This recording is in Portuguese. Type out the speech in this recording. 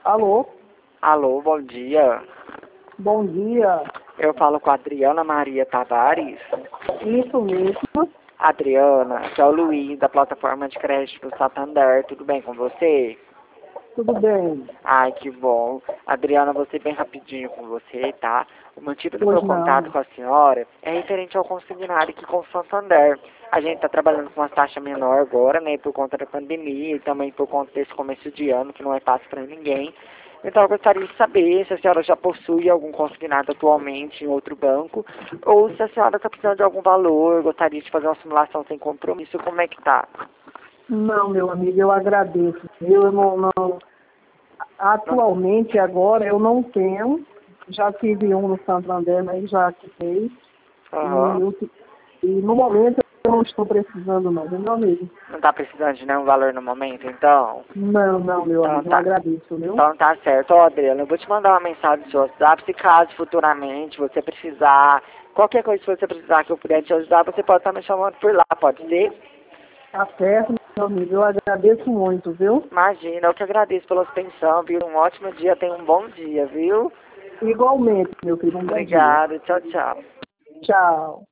Alô? Alô, bom dia. Bom dia. Eu falo com a Adriana Maria Tavares. Isso mesmo. Adriana, que é o Luiz, da plataforma de crédito do Santander. Tudo bem com você? Tudo bem? Ai, que bom. Adriana, vou ser bem rapidinho com você, tá? O motivo do Pois meu contato não. com a senhora é referente ao consignado aqui com o Santander. A gente está trabalhando com uma taxa menor agora, né, por conta da pandemia e também por conta desse começo de ano, que não é fácil para ninguém. Então, eu gostaria de saber se a senhora já possui algum consignado atualmente em outro banco, ou se a senhora está precisando de algum valor, gostaria de fazer uma simulação sem compromisso, como é que tá? Não, meu amigo, eu agradeço. Eu não. Atualmente, agora, eu não tenho. Já tive um no Santander, mas já quitei. Aham. E no momento eu não estou precisando não, viu, meu amigo? Não está precisando de nenhum valor no momento, então? Não, meu Então amigo, eu tá. agradeço, viu? Então tá certo. Ó, Adriana, eu vou te mandar uma mensagem no seu WhatsApp, se caso futuramente você precisar, qualquer coisa que você precisar que eu puder te ajudar, você pode estar me chamando por lá, pode ser? Tá certo, meu amigo, eu agradeço muito, viu? Imagina, eu que agradeço pela sua atenção, viu? Um ótimo dia, tenha um bom dia, viu? Igualmente, meu filho, um bom dia. Obrigado, tchau, tchau. Tchau.